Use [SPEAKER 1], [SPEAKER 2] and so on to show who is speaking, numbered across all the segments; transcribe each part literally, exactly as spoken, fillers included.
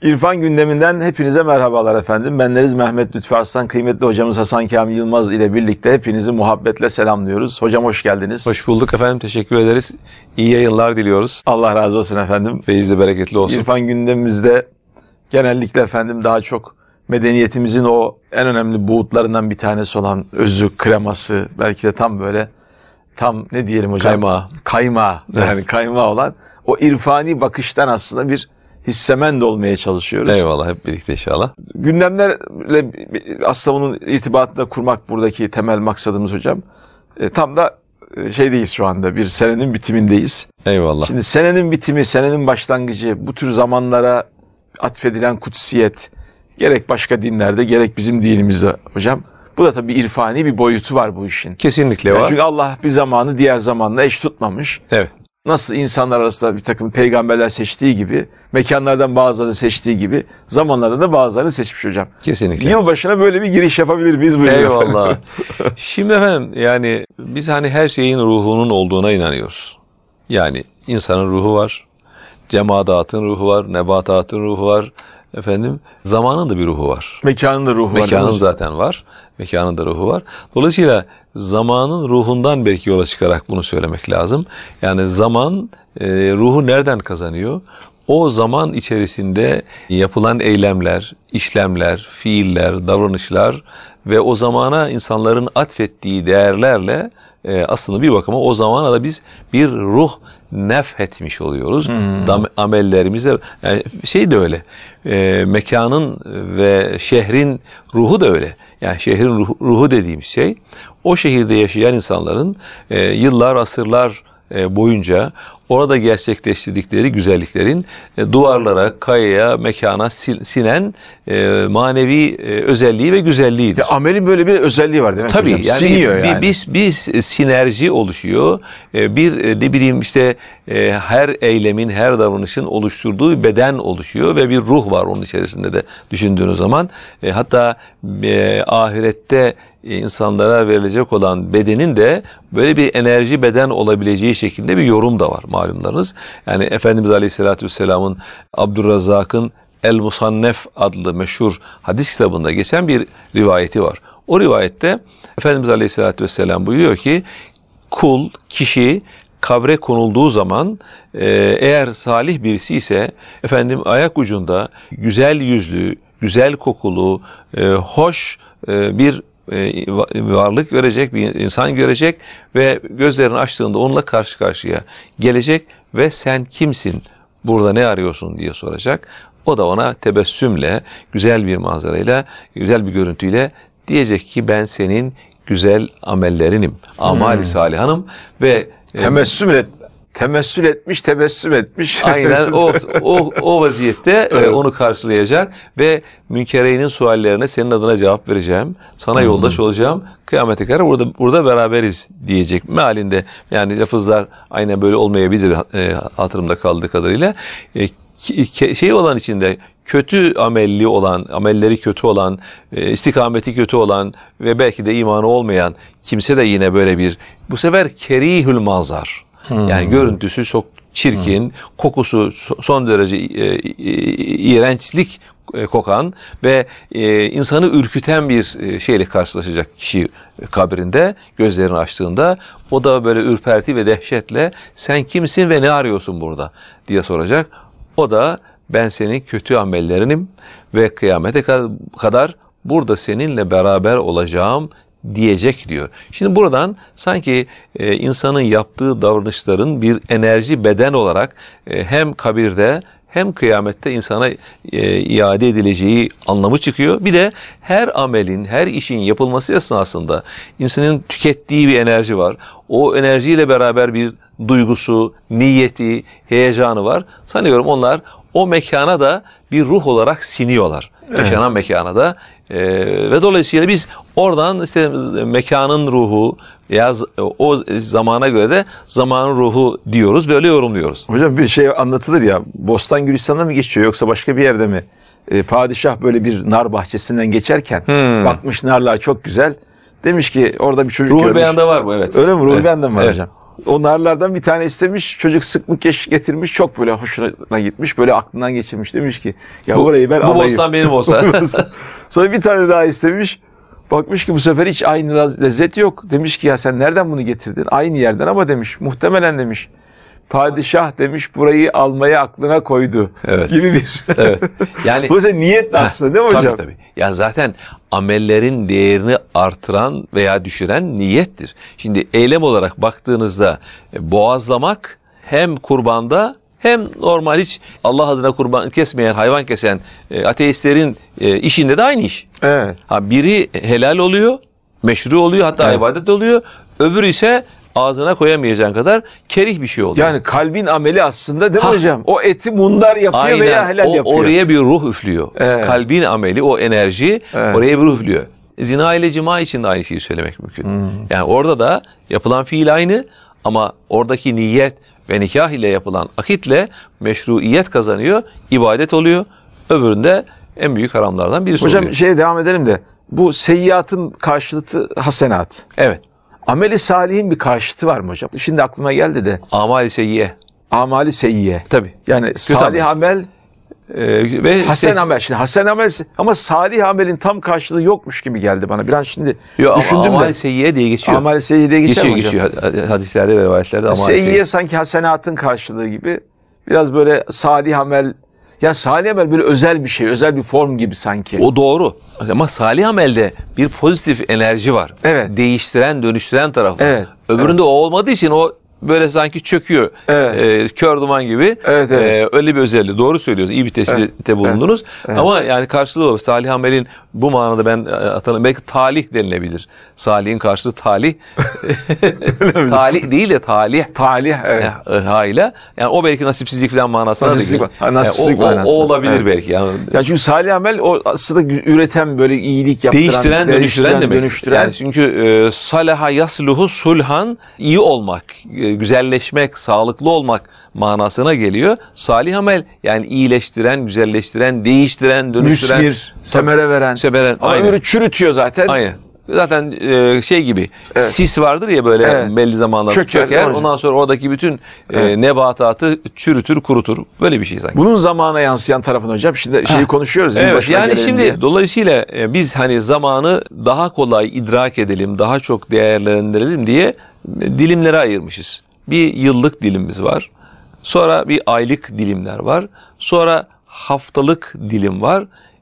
[SPEAKER 1] İrfan gündeminden hepinize merhabalar efendim. Bendeniz Mehmet Lütfü Arslan, kıymetli hocamız Hasan Kamil Yılmaz ile birlikte hepinizi muhabbetle selamlıyoruz. Hocam hoş geldiniz.
[SPEAKER 2] Hoş bulduk efendim, teşekkür ederiz. İyi yayınlar diliyoruz.
[SPEAKER 1] Allah razı olsun efendim.
[SPEAKER 2] Feyizli bereketli olsun.
[SPEAKER 1] İrfan gündemimizde genellikle efendim daha çok medeniyetimizin o en önemli buğutlarından bir tanesi olan özü, kreması, belki de tam böyle tam ne diyelim hocam?
[SPEAKER 2] Kaymağı.
[SPEAKER 1] Kaymağı. Yani
[SPEAKER 2] Evet.
[SPEAKER 1] kaymağı olan o irfani bakıştan aslında bir hissemend olmaya çalışıyoruz.
[SPEAKER 2] Eyvallah, hep birlikte inşallah.
[SPEAKER 1] Gündemlerle aslında onun irtibatını da kurmak buradaki temel maksadımız hocam. E, tam da e, şeydeyiz şu anda, bir senenin bitimindeyiz.
[SPEAKER 2] Eyvallah.
[SPEAKER 1] Şimdi senenin bitimi, senenin başlangıcı, bu tür zamanlara atfedilen kutsiyet, gerek başka dinlerde gerek bizim dinimizde hocam. Bu da tabii irfani bir boyutu var bu işin.
[SPEAKER 2] Kesinlikle
[SPEAKER 1] Yani
[SPEAKER 2] var.
[SPEAKER 1] çünkü Allah bir zamanı diğer zamanla eş tutmamış.
[SPEAKER 2] Evet.
[SPEAKER 1] Nasıl insanlar arasında bir takım peygamberler seçtiği gibi, mekanlardan bazılarını seçtiği gibi zamanlarda da bazılarını seçmiş hocam.
[SPEAKER 2] Kesinlikle.
[SPEAKER 1] Yılbaşına böyle bir giriş yapabilir miyiz? Buyurun
[SPEAKER 2] Eyvallah.
[SPEAKER 1] efendim.
[SPEAKER 2] Şimdi efendim, yani biz hani her şeyin ruhunun olduğuna inanıyoruz. Yani insanın ruhu var, cemaatın ruhu var, nebatatın ruhu var. Efendim, zamanın da bir ruhu var.
[SPEAKER 1] Mekanın da ruhu var.
[SPEAKER 2] Mekanın zaten var. Mekanın da ruhu var. Dolayısıyla zamanın ruhundan belki yola çıkarak bunu söylemek lazım. Yani zaman e, ruhu nereden kazanıyor? O zaman içerisinde yapılan eylemler, işlemler, fiiller, davranışlar ve o zamana insanların atfettiği değerlerle e, aslında bir bakıma o zamana da biz bir ruh nefhetmiş oluyoruz.
[SPEAKER 1] Hmm.
[SPEAKER 2] Dam, amellerimize, yani şey de öyle. E, mekanın ve şehrin ruhu da öyle. Yani şehrin ruhu, ruhu dediğimiz şey, o şehirde yaşayan insanların e, yıllar, asırlar e, boyunca orada gerçekleştirdikleri güzelliklerin e, duvarlara, kayaya, mekana sil, sinen e, manevi e, özelliği ve güzelliğidir.
[SPEAKER 1] Ya, amelin böyle bir özelliği var demek
[SPEAKER 2] Tabii,
[SPEAKER 1] hocam.
[SPEAKER 2] yani
[SPEAKER 1] Siniyor
[SPEAKER 2] bir,
[SPEAKER 1] yani.
[SPEAKER 2] Bir, bir sinerji oluşuyor. E, bir e, ne bileyim işte e, her eylemin, her davranışın oluşturduğu bir beden oluşuyor ve bir ruh var onun içerisinde de düşündüğünüz zaman. E, hatta e, ahirette insanlara verilecek olan bedenin de böyle bir enerji beden olabileceği şekilde bir yorum da var malumlarınız. Yani Efendimiz Aleyhisselatü Vesselam'ın Abdurrazzak'ın El Musannef adlı meşhur hadis kitabında geçen bir rivayeti var. O rivayette Efendimiz Aleyhisselatü Vesselam buyuruyor ki, kul, kişi kabre konulduğu zaman eğer salih birisi ise efendim ayak ucunda güzel yüzlü, güzel kokulu, hoş bir varlık görecek, bir insan görecek ve gözlerini açtığında onunla karşı karşıya gelecek ve sen kimsin, burada ne arıyorsun diye soracak. O da ona tebessümle, güzel bir manzarayla, güzel bir görüntüyle diyecek ki ben senin güzel amellerinim, amali hmm. salihanım ve
[SPEAKER 1] temessüm et. Temessül etmiş, tebessüm etmiş.
[SPEAKER 2] Aynen o o o vaziyette evet. onu karşılayacak ve Münkereynin suallerine senin adına cevap vereceğim. Sana hmm. yoldaş olacağım. Kıyamete kadar burada burada beraberiz diyecek mealinde. Yani lafızlar aynen böyle olmayabilir e, hatırımda kaldığı kadarıyla. E, şey olan içinde kötü amelli olan, amelleri kötü olan, e, istikameti kötü olan ve belki de imanı olmayan kimse de yine böyle bir, bu sefer kerihül manzar. Hmm. Yani görüntüsü çok çirkin, hmm. kokusu son derece e, iğrençlik kokan ve e, insanı ürküten bir şeyle karşılaşacak kişi kabrinde, gözlerini açtığında o da böyle ürperti ve dehşetle sen kimsin ve ne arıyorsun burada diye soracak. O da ben senin kötü amellerinim ve kıyamete kadar burada seninle beraber olacağım diyecek diyor. Şimdi buradan sanki e, insanın yaptığı davranışların bir enerji beden olarak e, hem kabirde hem kıyamette insana e, iade edileceği anlamı çıkıyor. Bir de her amelin, her işin yapılması esnasında insanın tükettiği bir enerji var. O enerjiyle beraber bir duygusu, niyeti, heyecanı var. Sanıyorum onlar o mekana da bir ruh olarak siniyorlar. Evet. Yaşanan mekana da. Ee, ve dolayısıyla biz oradan işte mekanın ruhu ya o zamana göre de zamanın ruhu diyoruz ve öyle yorumluyoruz.
[SPEAKER 1] Hocam bir şey anlatılır ya, Bostan Gülistan'da mı geçiyor yoksa başka bir yerde mi? Ee, padişah böyle bir nar bahçesinden geçerken hmm. bakmış narlar çok güzel. Demiş ki orada bir çocuk
[SPEAKER 2] Ruhul
[SPEAKER 1] görmüş.
[SPEAKER 2] Beyan'da var bu, evet.
[SPEAKER 1] Öyle mi? Ruhul
[SPEAKER 2] evet.
[SPEAKER 1] Beyan'da mı var
[SPEAKER 2] evet.
[SPEAKER 1] hocam? O narlardan bir tane istemiş. Çocuk sıkmış geç- getirmiş. Çok böyle hoşuna gitmiş. Böyle aklından geçirmiş. Demiş ki ya
[SPEAKER 2] Bu,
[SPEAKER 1] orayı ben
[SPEAKER 2] bu
[SPEAKER 1] alayım.
[SPEAKER 2] bostan benim olsa.
[SPEAKER 1] Sonra bir tane daha istemiş. Bakmış ki bu sefer hiç aynı lez- lezzet yok. Demiş ki ya sen nereden bunu getirdin? Aynı yerden ama demiş. Muhtemelen demiş. Padişah demiş burayı almayı aklına koydu.
[SPEAKER 2] Evet.
[SPEAKER 1] Gibi bir.
[SPEAKER 2] Evet. Yani
[SPEAKER 1] Dolayısıyla niyet aslında değil mi hocam?
[SPEAKER 2] Tabii tabii. Ya zaten amellerin değerini artıran veya düşüren niyettir. Şimdi eylem olarak baktığınızda e, boğazlamak hem kurbanda hem normal hiç Allah adına kurban kesmeyen, hayvan kesen e, ateistlerin e, işinde de aynı iş.
[SPEAKER 1] Evet.
[SPEAKER 2] Ha, biri helal oluyor, meşru oluyor, hatta
[SPEAKER 1] Evet.
[SPEAKER 2] ibadet oluyor. Öbürü ise ağzına koyamayacağın kadar kerih bir şey oluyor.
[SPEAKER 1] Yani kalbin ameli aslında değil mi
[SPEAKER 2] Ha.
[SPEAKER 1] hocam? O eti mundar yapıyor
[SPEAKER 2] Aynen,
[SPEAKER 1] veya helal
[SPEAKER 2] o,
[SPEAKER 1] yapıyor.
[SPEAKER 2] oraya bir ruh üflüyor.
[SPEAKER 1] Evet.
[SPEAKER 2] Kalbin ameli, o enerji
[SPEAKER 1] Evet.
[SPEAKER 2] oraya bir ruh üflüyor. Zina ile cima için de aynı şeyi söylemek mümkün.
[SPEAKER 1] Hmm.
[SPEAKER 2] Yani orada da yapılan fiil aynı ama oradaki niyet ve nikah ile yapılan akitle meşruiyet kazanıyor, ibadet oluyor. Öbüründe en büyük haramlardan birisi
[SPEAKER 1] Hocam
[SPEAKER 2] oluyor.
[SPEAKER 1] şeye devam edelim de bu seyyiatın karşıtı hasenat.
[SPEAKER 2] Evet.
[SPEAKER 1] Ameli salihin bir karşıtı var mı hocam? Şimdi aklıma geldi de.
[SPEAKER 2] Amal-i seyyiye.
[SPEAKER 1] Amali seyyiye.
[SPEAKER 2] Tabii.
[SPEAKER 1] Yani salih amel,
[SPEAKER 2] Ee, ve
[SPEAKER 1] hasen
[SPEAKER 2] şey-
[SPEAKER 1] amel. Şimdi hasen amel ama salih amelin tam karşılığı yokmuş gibi geldi bana. Biraz şimdi
[SPEAKER 2] Yo,
[SPEAKER 1] düşündüm
[SPEAKER 2] amali
[SPEAKER 1] de.
[SPEAKER 2] seyyiye diye geçiyor.
[SPEAKER 1] Amali seyyiye diye geçer
[SPEAKER 2] geçiyor
[SPEAKER 1] mi hocam?
[SPEAKER 2] geçiyor. Hadislerde ve rivayetlerde amali
[SPEAKER 1] Seyyiye
[SPEAKER 2] seyyiye.
[SPEAKER 1] sanki hasenatın karşılığı gibi. Biraz böyle salih amel. Ya salih amel böyle özel bir şey, özel bir form gibi sanki.
[SPEAKER 2] O doğru. Ama salih amelde bir pozitif enerji var.
[SPEAKER 1] Evet.
[SPEAKER 2] Değiştiren, dönüştüren tarafı.
[SPEAKER 1] Evet.
[SPEAKER 2] Öbüründe o olmadığı için o böyle sanki çöküyor.
[SPEAKER 1] Evet.
[SPEAKER 2] Ee, kör duman gibi.
[SPEAKER 1] Evet, evet.
[SPEAKER 2] Ee, öyle bir özelliği. Doğru söylüyorsun. İyi bir tespitte bulundunuz.
[SPEAKER 1] Evet.
[SPEAKER 2] Ama yani karşılığı o. Salih amelin bu manada ben atanım. Belki talih denilebilir. Salih'in karşılığı talih. talih değil de talih.
[SPEAKER 1] Talih, evet.
[SPEAKER 2] Ha ile. Yani o belki nasipsizlik falan manasına da
[SPEAKER 1] Nasipsizlik
[SPEAKER 2] gelir.
[SPEAKER 1] var. Ha, nasipsizlik
[SPEAKER 2] Yani o, o,
[SPEAKER 1] manasında.
[SPEAKER 2] o olabilir
[SPEAKER 1] Evet.
[SPEAKER 2] belki. Yani
[SPEAKER 1] Ya çünkü salih amel o aslında üreten böyle iyilik yaptıran,
[SPEAKER 2] değiştiren, dönüştüren demek.
[SPEAKER 1] dönüştüren.
[SPEAKER 2] Yani çünkü e, salaha yasluhu sulhan, iyi olmak, e, güzelleşmek, sağlıklı olmak manasına geliyor. Salih amel yani iyileştiren, güzelleştiren, değiştiren, dönüştüren,
[SPEAKER 1] müsmir, semere veren.
[SPEAKER 2] seberen.
[SPEAKER 1] Ama
[SPEAKER 2] Aynen.
[SPEAKER 1] öbürü çürütüyor zaten.
[SPEAKER 2] Aynen. Zaten e, şey gibi
[SPEAKER 1] Evet.
[SPEAKER 2] sis vardır ya böyle
[SPEAKER 1] Evet.
[SPEAKER 2] belli zamanlarda
[SPEAKER 1] Çöker,
[SPEAKER 2] çöker.
[SPEAKER 1] hocam.
[SPEAKER 2] Ondan sonra oradaki bütün e,
[SPEAKER 1] Evet.
[SPEAKER 2] nebatatı çürütür, kurutur. Böyle bir şey sanki.
[SPEAKER 1] Bunun zamana yansıyan tarafını hocam. Şimdi şeyi konuşuyoruz.
[SPEAKER 2] Evet,
[SPEAKER 1] yılbaşına
[SPEAKER 2] yani
[SPEAKER 1] gelelim
[SPEAKER 2] şimdi
[SPEAKER 1] diye.
[SPEAKER 2] dolayısıyla e, biz hani zamanı daha kolay idrak edelim, daha çok değerlendirelim diye e, dilimlere ayırmışız. Bir yıllık dilimimiz var. Sonra bir aylık dilimler var. Sonra haftalık dilim var.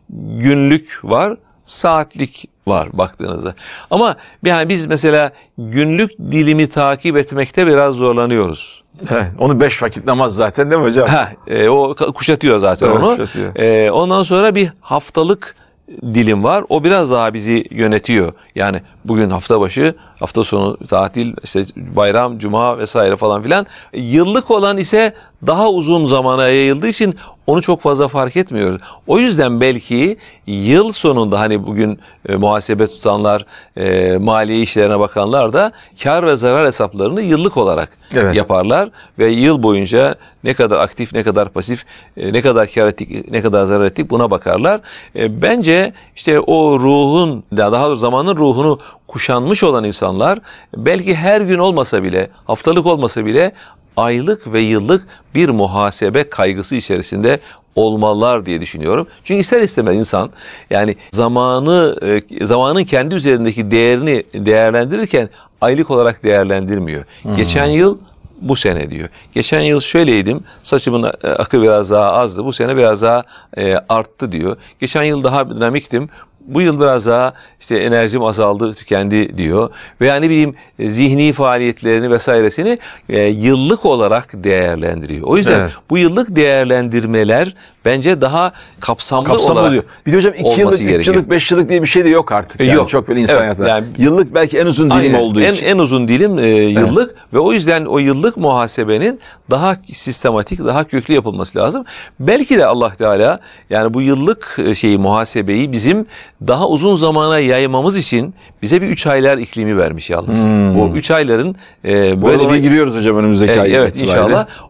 [SPEAKER 2] Günlük var. Saatlik var baktığınızda. Ama yani biz mesela günlük dilimi takip etmekte biraz zorlanıyoruz.
[SPEAKER 1] Evet, onu beş vakit namaz zaten değil mi hocam?
[SPEAKER 2] Ha, e, o kuşatıyor zaten
[SPEAKER 1] Evet,
[SPEAKER 2] onu.
[SPEAKER 1] kuşatıyor.
[SPEAKER 2] E, ondan sonra bir haftalık dilim var. O biraz daha bizi yönetiyor. Yani bugün hafta başı, hafta sonu tatil, işte bayram, cuma vesaire falan filan. Yıllık olan ise daha uzun zamana yayıldığı için onu çok fazla fark etmiyoruz. O yüzden belki yıl sonunda hani bugün e, muhasebe tutanlar, e, maliye işlerine bakanlar da kar ve zarar hesaplarını yıllık olarak
[SPEAKER 1] Evet.
[SPEAKER 2] yaparlar ve yıl boyunca ne kadar aktif, ne kadar pasif, e, ne kadar kar ettik, ne kadar zarar ettik buna bakarlar. E, bence işte o ruhun, daha doğrusu zamanın ruhunu kuşanmış olan insanlar belki her gün olmasa bile, haftalık olmasa bile aylık ve yıllık bir muhasebe kaygısı içerisinde olmalılar diye düşünüyorum. Çünkü ister istemez insan yani zamanı e, zamanın kendi üzerindeki değerini değerlendirirken aylık olarak değerlendirmiyor. Hmm. Geçen yıl bu sene diyor. Geçen yıl şöyleydim, saçımın akı biraz daha azdı, bu sene biraz daha e, arttı diyor. Geçen yıl daha dinamiktim, bu yıl biraz daha işte enerjim azaldı, tükendi diyor. Veya ne bileyim zihni faaliyetlerini vesairesini e, yıllık olarak değerlendiriyor. O yüzden
[SPEAKER 1] Evet.
[SPEAKER 2] bu yıllık değerlendirmeler bence daha kapsamlı,
[SPEAKER 1] Kapsamlı
[SPEAKER 2] olarak
[SPEAKER 1] oluyor. Bir de hocam iki
[SPEAKER 2] olması
[SPEAKER 1] yıllık, üç
[SPEAKER 2] gerekiyor.
[SPEAKER 1] yıllık, beş yıllık diye bir şey de yok artık.
[SPEAKER 2] E,
[SPEAKER 1] Yani
[SPEAKER 2] yok.
[SPEAKER 1] çok böyle insan
[SPEAKER 2] Evet,
[SPEAKER 1] hayatında.
[SPEAKER 2] yani-
[SPEAKER 1] Yıllık belki en uzun dilim
[SPEAKER 2] Aynen.
[SPEAKER 1] olduğu
[SPEAKER 2] en,
[SPEAKER 1] için.
[SPEAKER 2] en uzun dilim e, yıllık ve o yüzden o yıllık muhasebenin daha sistematik, daha köklü yapılması lazım. Belki de Allah Teala yani bu yıllık e, şeyi muhasebeyi bizim daha uzun zamana yaymamız için bize bir üç aylar iklimi vermiş yalnız.
[SPEAKER 1] Hmm.
[SPEAKER 2] Bu üç ayların e,
[SPEAKER 1] Böyle
[SPEAKER 2] böyle
[SPEAKER 1] ona
[SPEAKER 2] bir
[SPEAKER 1] giriyoruz hocam önümüzdeki
[SPEAKER 2] e,
[SPEAKER 1] ay
[SPEAKER 2] evet
[SPEAKER 1] itibariyle.
[SPEAKER 2] inşallah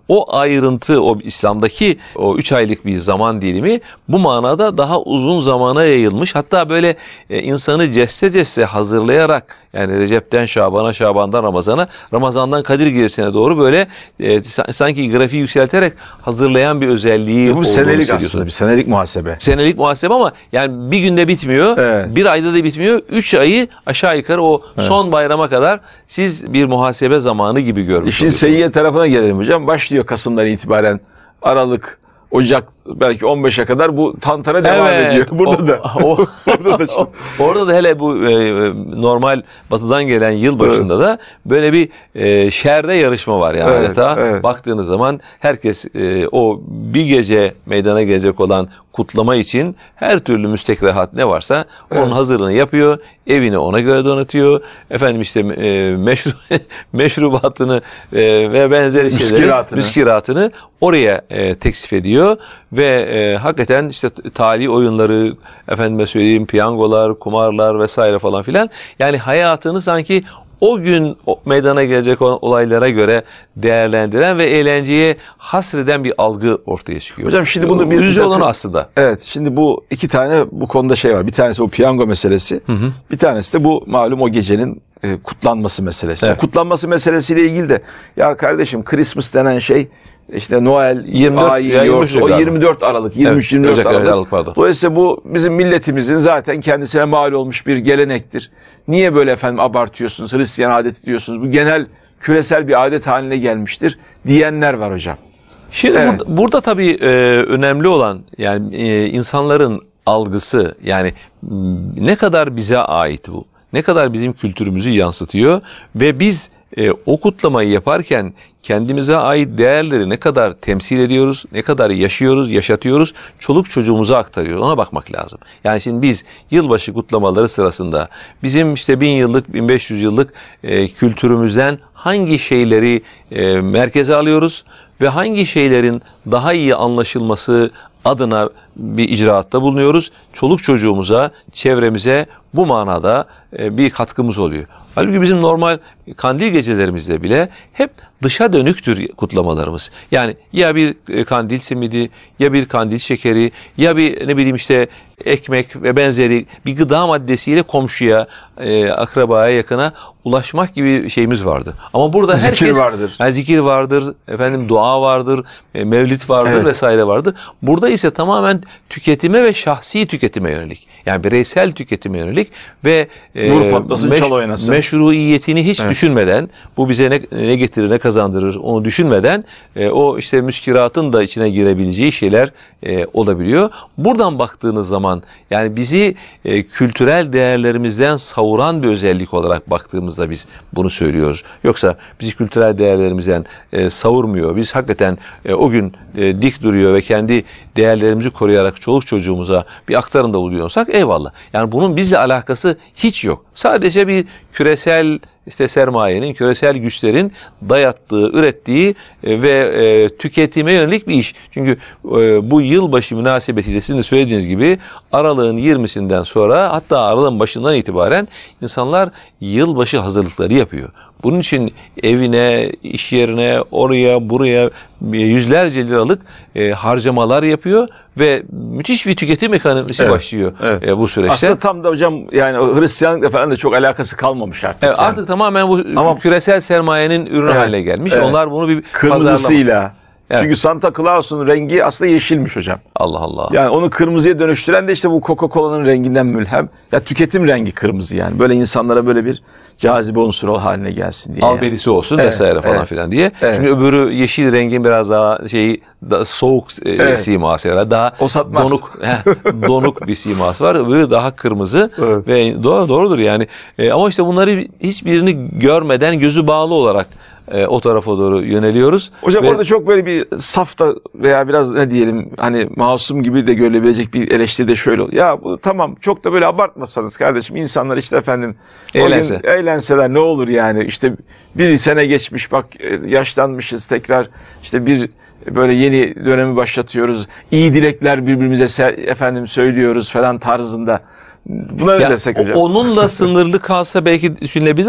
[SPEAKER 2] o ayrıntı, o İslam'daki o üç aylık bir zaman dilimi bu manada daha uzun zamana yayılmış. Hatta böyle e, insanı ceste ceste hazırlayarak, yani Recep'ten Şaban'a, Şaban'dan Ramazan'a, Ramazan'dan Kadir Gecesi'ne doğru böyle e, sanki grafiği yükselterek hazırlayan bir özelliği
[SPEAKER 1] E bu
[SPEAKER 2] olduğunu
[SPEAKER 1] senelik
[SPEAKER 2] hissediyorsun.
[SPEAKER 1] aslında bir senelik muhasebe.
[SPEAKER 2] Senelik muhasebe ama yani bir günde bitmiyor,
[SPEAKER 1] Evet.
[SPEAKER 2] bir ayda da bitmiyor. Üç ayı aşağı yukarı o son bayrama kadar siz bir muhasebe zamanı gibi görmüş
[SPEAKER 1] İşin
[SPEAKER 2] oluyorsunuz.
[SPEAKER 1] seyyiye tarafına gelelim hocam. Başlıyor Kasım'dan itibaren Aralık, Ocak belki on beşe kadar bu tantana devam
[SPEAKER 2] Evet,
[SPEAKER 1] ediyor. Burada
[SPEAKER 2] o-
[SPEAKER 1] da.
[SPEAKER 2] o-
[SPEAKER 1] Burada da şu-
[SPEAKER 2] Orada da hele bu e, normal batıdan gelen yıl başında da böyle bir e, şerde yarışma var yani
[SPEAKER 1] Evet,
[SPEAKER 2] adeta.
[SPEAKER 1] evet.
[SPEAKER 2] Baktığınız zaman herkes e, o bir gece meydana gelecek olan kutlama için her türlü müstekrehat ne varsa onun hazırlığını yapıyor. Evini ona göre donatıyor. Efendim işte e, meşru, meşrubatını e, ve benzeri şeyleri,
[SPEAKER 1] Müskiratını.
[SPEAKER 2] müskiratını oraya e, teksif ediyor ve e, hakikaten işte tali oyunları, efendime söyleyeyim piyangolar, kumarlar vesaire falan filan. Yani hayatını sanki o gün o meydana gelecek olan olaylara göre değerlendiren ve eğlenceye hasreden bir algı ortaya çıkıyor.
[SPEAKER 1] Hocam şimdi bunu bir-
[SPEAKER 2] üzücü
[SPEAKER 1] bir
[SPEAKER 2] olan
[SPEAKER 1] zaten-
[SPEAKER 2] aslında.
[SPEAKER 1] Evet, şimdi bu iki tane bu konuda şey var. Bir tanesi o piyango meselesi. Bir tanesi de bu malum o gecenin e, kutlanması meselesi.
[SPEAKER 2] Evet.
[SPEAKER 1] O kutlanması meselesiyle ilgili de ya kardeşim Christmas denen şey işte Noel
[SPEAKER 2] yirmi dört
[SPEAKER 1] ayı,
[SPEAKER 2] ya
[SPEAKER 1] yoğurt,
[SPEAKER 2] yirmi üç
[SPEAKER 1] o
[SPEAKER 2] galiba.
[SPEAKER 1] yirmi dört Aralık, yirmi üç yirmi dört
[SPEAKER 2] Ocak,
[SPEAKER 1] Aralık.
[SPEAKER 2] Aralık, pardon.
[SPEAKER 1] Dolayısıyla bu bizim milletimizin zaten kendisine mal olmuş bir gelenektir. Niye böyle efendim abartıyorsunuz, Hristiyan adeti diyorsunuz? Bu genel küresel bir adet haline gelmiştir diyenler var hocam.
[SPEAKER 2] Şimdi
[SPEAKER 1] Evet.
[SPEAKER 2] burada, burada tabii e, önemli olan yani e, insanların algısı, yani m, ne kadar bize ait bu, ne kadar bizim kültürümüzü yansıtıyor ve biz e, o kutlamayı yaparken kendimize ait değerleri ne kadar temsil ediyoruz, ne kadar yaşıyoruz, yaşatıyoruz, çoluk çocuğumuza aktarıyoruz. Ona bakmak lazım. Yani şimdi biz yılbaşı kutlamaları sırasında bizim işte bin yıllık, bin beş yüz yıllık e, kültürümüzden hangi şeyleri e, merkeze alıyoruz ve hangi şeylerin daha iyi anlaşılması adına bir icraatta bulunuyoruz. Çoluk çocuğumuza, çevremize bu manada e, bir katkımız oluyor. Halbuki bizim normal kandil gecelerimizde bile hep dışa dönüktür kutlamalarımız. Yani ya bir e, kandil simidi, ya bir kandil şekeri, ya bir ne bileyim işte ekmek ve benzeri bir gıda maddesiyle komşuya, e, akrabaya, yakına ulaşmak gibi şeyimiz vardı. Ama burada
[SPEAKER 1] Zikir
[SPEAKER 2] herkes
[SPEAKER 1] vardır.
[SPEAKER 2] yani zikir vardır, efendim dua vardır, e, mevlid vardır
[SPEAKER 1] Evet.
[SPEAKER 2] vesaire vardır. Burada ise tamamen tüketime ve şahsi tüketime yönelik. Yani bireysel tüketime yönelik ve e,
[SPEAKER 1] Vur patlasın, çal oynasın.
[SPEAKER 2] meşruiyetini hiç
[SPEAKER 1] Evet.
[SPEAKER 2] düşünmeden, bu bize ne, ne getirir, ne kazandırır onu düşünmeden e, o işte müskiratın da içine girebileceği şeyler e, olabiliyor. Buradan baktığınız zaman yani bizi e, kültürel değerlerimizden savuran bir özellik olarak baktığımızda biz bunu söylüyoruz. Yoksa bizi kültürel değerlerimizden e, savurmuyor. Biz hakikaten e, o gün e, dik duruyor ve kendi değerlerimizi koruyarak çoluk çocuğumuza bir aktarımda buluyorsak eyvallah. Yani bunun bizle alakası hiç yok. Sadece bir küresel işte sermayenin, küresel güçlerin dayattığı, ürettiği e, ve e, tüketime yönelik bir iş. Çünkü e, bu yılbaşı münasebetiyle sizin de söylediğiniz gibi aralığın yirmisinden sonra, hatta aralığın başından itibaren insanlar yılbaşı hazırlıkları yapıyor. Bunun için evine, iş yerine, oraya, buraya yüzlerce liralık e, harcamalar yapıyor ve müthiş bir tüketim ekonomisi
[SPEAKER 1] Evet,
[SPEAKER 2] başlıyor
[SPEAKER 1] evet.
[SPEAKER 2] e, bu süreçte.
[SPEAKER 1] Aslında tam da hocam yani o Hristiyanlıkla falan da çok alakası kalmamış artık.
[SPEAKER 2] Evet,
[SPEAKER 1] yani.
[SPEAKER 2] artık tamamen bu
[SPEAKER 1] Ama-
[SPEAKER 2] küresel sermayenin ürünü
[SPEAKER 1] Evet,
[SPEAKER 2] haline gelmiş.
[SPEAKER 1] evet.
[SPEAKER 2] Onlar bunu bir pazarlama.
[SPEAKER 1] Kırmızısıyla.
[SPEAKER 2] Evet.
[SPEAKER 1] Çünkü Santa Claus'un rengi aslında yeşilmiş hocam.
[SPEAKER 2] Allah Allah.
[SPEAKER 1] Yani onu kırmızıya dönüştüren de işte bu Coca-Cola'nın renginden mülhem. Ya tüketim rengi kırmızı yani. Böyle insanlara böyle bir cazibe unsuru haline gelsin diye. yani.
[SPEAKER 2] Alberisi olsun
[SPEAKER 1] Evet,
[SPEAKER 2] vesaire falan
[SPEAKER 1] evet.
[SPEAKER 2] filan diye.
[SPEAKER 1] Evet.
[SPEAKER 2] Çünkü öbürü yeşil rengin biraz daha şeyi da soğuk e,
[SPEAKER 1] Evet.
[SPEAKER 2] siması var. Daha
[SPEAKER 1] O satmaz.
[SPEAKER 2] donuk heh, donuk bir siması var. Öbürü daha kırmızı
[SPEAKER 1] Evet.
[SPEAKER 2] ve doğru doğrudur yani. E, ama işte bunları hiçbirini görmeden gözü bağlı olarak e, o tarafa doğru yöneliyoruz.
[SPEAKER 1] Hocam
[SPEAKER 2] Ve-
[SPEAKER 1] orada çok böyle bir safta veya biraz ne diyelim hani masum gibi de görülebilecek bir eleştiri de şöyle oluyor. Ya bu tamam çok da böyle abartmasanız kardeşim, insanlar işte efendim o gün
[SPEAKER 2] Eğlense.
[SPEAKER 1] eğlenseler ne olur yani, işte bir sene geçmiş bak e, yaşlanmışız tekrar işte bir böyle yeni dönemi başlatıyoruz. İyi dilekler birbirimize se- efendim söylüyoruz falan tarzında. Buna ne
[SPEAKER 2] Ya,
[SPEAKER 1] desek hocam?
[SPEAKER 2] onunla sınırlı kalsa belki düşünülebilir ama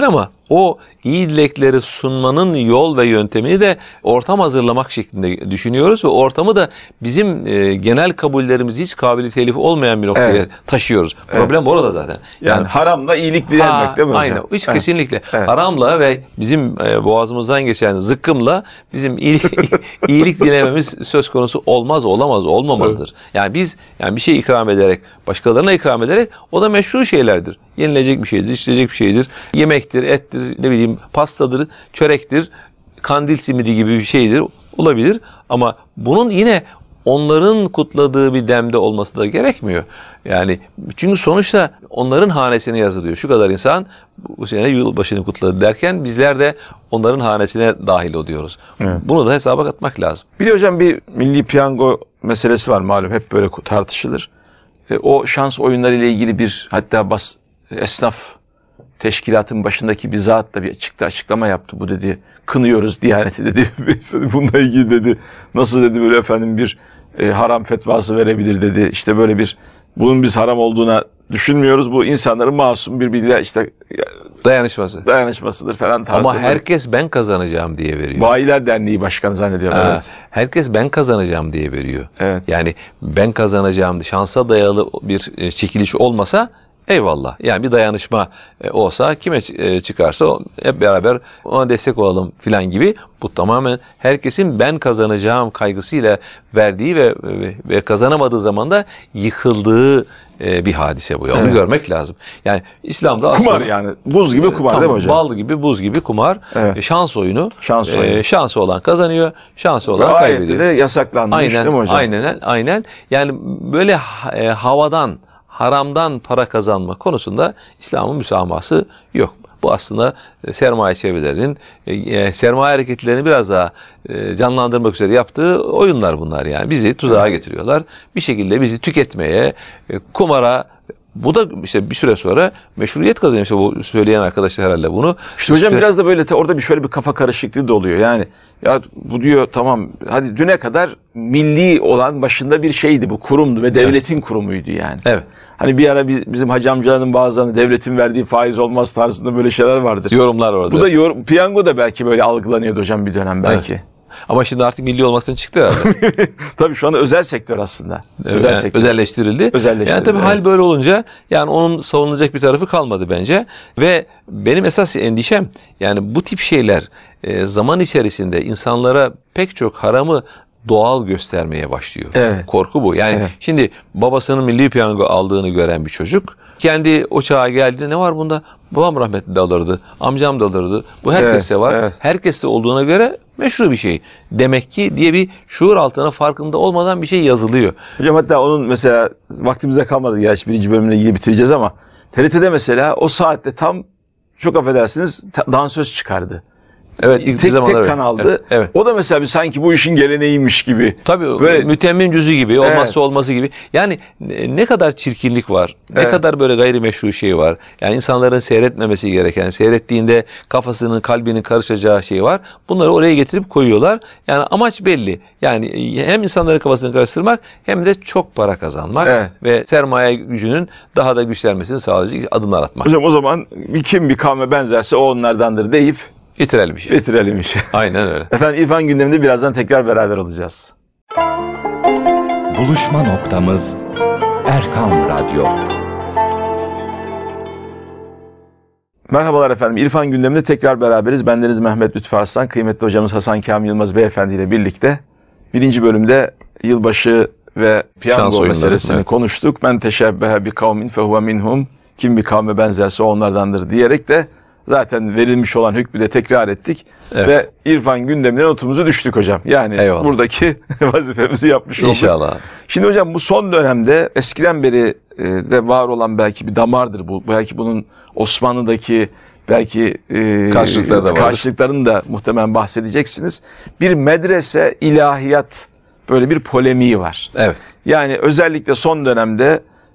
[SPEAKER 2] o iyi dilekleri sunmanın yol ve yöntemini de ortam hazırlamak şeklinde düşünüyoruz ve ortamı da bizim e, genel kabullerimiz hiç kabiliyet telifi olmayan bir noktaya
[SPEAKER 1] Evet.
[SPEAKER 2] taşıyoruz.
[SPEAKER 1] Evet.
[SPEAKER 2] Problem orada zaten.
[SPEAKER 1] Yani, yani haramla iyilik dilenmek değil mi hocam?
[SPEAKER 2] Aynen. Hiç
[SPEAKER 1] Evet.
[SPEAKER 2] kesinlikle.
[SPEAKER 1] Evet.
[SPEAKER 2] Haramla ve bizim e, boğazımızdan geçen zıkkımla bizim iyilik, iyilik dilememiz söz konusu olmaz, olamaz, olmamalıdır. Evet. Yani biz yani bir şey ikram ederek, başkalarına ikram ederek o da meşru şeylerdir. Yenilecek bir şeydir, içilecek bir şeydir. Yemektir, ettir, ne bileyim pastadır, çörektir, kandil simidi gibi bir şeydir, olabilir. Ama bunun yine onların kutladığı bir demde olması da gerekmiyor. Yani çünkü sonuçta onların hanesine yazılıyor. Şu kadar insan bu sene yılbaşını kutladı derken bizler de onların hanesine dahil oluyoruz. Evet. Bunu da hesaba katmak lazım.
[SPEAKER 1] Bir de hocam bir milli piyango meselesi var malum, hep böyle tartışılır. E, o şans oyunları ile ilgili bir, hatta bas esnaf teşkilatın başındaki bir zat da bir çıktı, açıklama yaptı. Bu dedi kınıyoruz Diyaneti dedi. Bununla ilgili dedi nasıl dedi böyle efendim bir e, haram fetvası verebilir dedi. İşte böyle bir, bunun biz haram olduğuna düşünmüyoruz. Bu insanların masum birbiriyle işte
[SPEAKER 2] dayanışması.
[SPEAKER 1] Dayanışmasıdır falan tarzında.
[SPEAKER 2] Ama herkes ben kazanacağım diye veriyor.
[SPEAKER 1] Bayiler Derneği Başkanı zannediyorum.
[SPEAKER 2] Ha,
[SPEAKER 1] evet.
[SPEAKER 2] Herkes ben kazanacağım diye veriyor.
[SPEAKER 1] Evet.
[SPEAKER 2] Yani ben kazanacağım, şansa dayalı bir çekiliş olmasa eyvallah. Yani bir dayanışma olsa kime çıkarsa hep beraber ona destek olalım filan gibi. Bu tamamen herkesin ben kazanacağım kaygısıyla verdiği ve, ve kazanamadığı zaman da yıkıldığı bir hadise bu. Onu evet. görmek lazım. Yani İslam'da aslında
[SPEAKER 1] kumar, yani buz gibi kumar,
[SPEAKER 2] tamam,
[SPEAKER 1] değil mi hocam?
[SPEAKER 2] Bal gibi buz gibi kumar. Evet. Şans oyunu.
[SPEAKER 1] Şans oyunu.
[SPEAKER 2] E, şansı olan kazanıyor, şansı olan
[SPEAKER 1] ve
[SPEAKER 2] kaybediyor.
[SPEAKER 1] Ayette de yasaklanmış
[SPEAKER 2] aynen,
[SPEAKER 1] değil mi hocam?
[SPEAKER 2] Aynen, aynen. Yani böyle e, havadan, haramdan para kazanma konusunda İslam'ın müsamahası yok. Bu aslında sermaye çevrelerinin, e, sermaye hareketlerini biraz daha e, canlandırmak üzere yaptığı oyunlar bunlar yani. Bizi tuzağa getiriyorlar. Bir şekilde bizi tüketmeye, e, kumara, bu da işte bir süre sonra meşruiyet kazanıyor. İşte bu söyleyen arkadaşlar herhalde bunu.
[SPEAKER 1] İşte hocam süre... biraz da böyle orada bir şöyle bir kafa karışıklığı da oluyor. Yani ya bu diyor tamam, hadi düne kadar milli olan başında bir şeydi, bu kurumdu ve devletin evet. kurumuydu yani.
[SPEAKER 2] Evet.
[SPEAKER 1] Hani bir ara biz, bizim hacı amcaların bazılarında devletin verdiği faiz olmaz tarzında böyle şeyler vardır.
[SPEAKER 2] Yorumlar orada.
[SPEAKER 1] Bu da yor, piyango da belki böyle algılanıyordu hocam bir dönem belki. Evet.
[SPEAKER 2] Ama şimdi artık milli olmaktan çıktı herhalde.
[SPEAKER 1] Tabii şu anda özel sektör aslında. Özel
[SPEAKER 2] yani
[SPEAKER 1] sektör.
[SPEAKER 2] Özelleştirildi.
[SPEAKER 1] Özelleştirildi.
[SPEAKER 2] Yani tabii evet. hal böyle olunca yani onun savunulacak bir tarafı kalmadı bence. Ve benim esas endişem yani bu tip şeyler e, zaman içerisinde insanlara pek çok haramı doğal göstermeye başlıyor.
[SPEAKER 1] Evet.
[SPEAKER 2] Korku bu. Yani evet. şimdi babasının milli piyango aldığını gören bir çocuk kendi o çağa geldiğinde ne var bunda? Babam rahmetli de alırdı, amcam da alırdı. Bu herkeste evet, var. Evet. Herkeste olduğuna göre meşru bir şey. Demek ki diye bir şuur altına farkında olmadan bir şey yazılıyor.
[SPEAKER 1] Hocam hatta onun mesela vaktimize kalmadı. Gerçi birinci bölümle ilgili bitireceğiz ama T R T'de mesela o saatte tam çok affedersiniz dansöz çıkardı.
[SPEAKER 2] Evet, ilk
[SPEAKER 1] tek
[SPEAKER 2] zamanlar,
[SPEAKER 1] tek kanaldı.
[SPEAKER 2] Evet, evet.
[SPEAKER 1] O da mesela bir sanki bu işin geleneğiymiş gibi.
[SPEAKER 2] Tabii böyle mütemmim cüzü gibi, olmazsa evet. olması gibi. Yani ne kadar çirkinlik var, ne evet. kadar böyle gayrimeşru şey var. Yani insanların seyretmemesi gereken, seyrettiğinde kafasının, kalbinin karışacağı şey var. Bunları oraya getirip koyuyorlar. Yani amaç belli. Yani hem insanların kafasını karıştırmak hem de çok para kazanmak evet. ve sermaye gücünün daha da güçlenmesini sağlayacak adımlar atmak.
[SPEAKER 1] Hocam o zaman bir kim bir kavme benzerse o onlardandır deyip
[SPEAKER 2] bitirelim işi.
[SPEAKER 1] Bitirelim işi.
[SPEAKER 2] Aynen öyle.
[SPEAKER 1] Efendim İrfan gündeminde birazdan tekrar beraber olacağız.
[SPEAKER 3] Buluşma noktamız Erkam Radyo.
[SPEAKER 1] Merhabalar efendim. İrfan gündeminde tekrar beraberiz. Bendeniz Mehmet Lütfü Arslan, kıymetli hocamız Hasan Kamil Yılmaz Beyefendi ile birlikte birinci bölümde yılbaşı ve piyango meselesini evet. konuştuk. Men teşebbehe bi kavmin fehuve minhum. Kim bir kavme benzerse onlardandır diyerek de zaten verilmiş olan hükmü de tekrar ettik. Evet. Ve İrfan gündemine notumuzu düştük hocam. Yani eyvallah. Buradaki vazifemizi yapmış olduk.
[SPEAKER 2] İnşallah.
[SPEAKER 1] Şimdi hocam bu son dönemde eskiden beri de var olan belki bir damardır bu. Belki bunun Osmanlı'daki belki e,
[SPEAKER 2] karşılıkları da
[SPEAKER 1] karşılıklarını da muhtemelen bahsedeceksiniz. Bir medrese ilahiyat böyle bir polemiği var.
[SPEAKER 2] Evet.
[SPEAKER 1] Yani özellikle son dönemde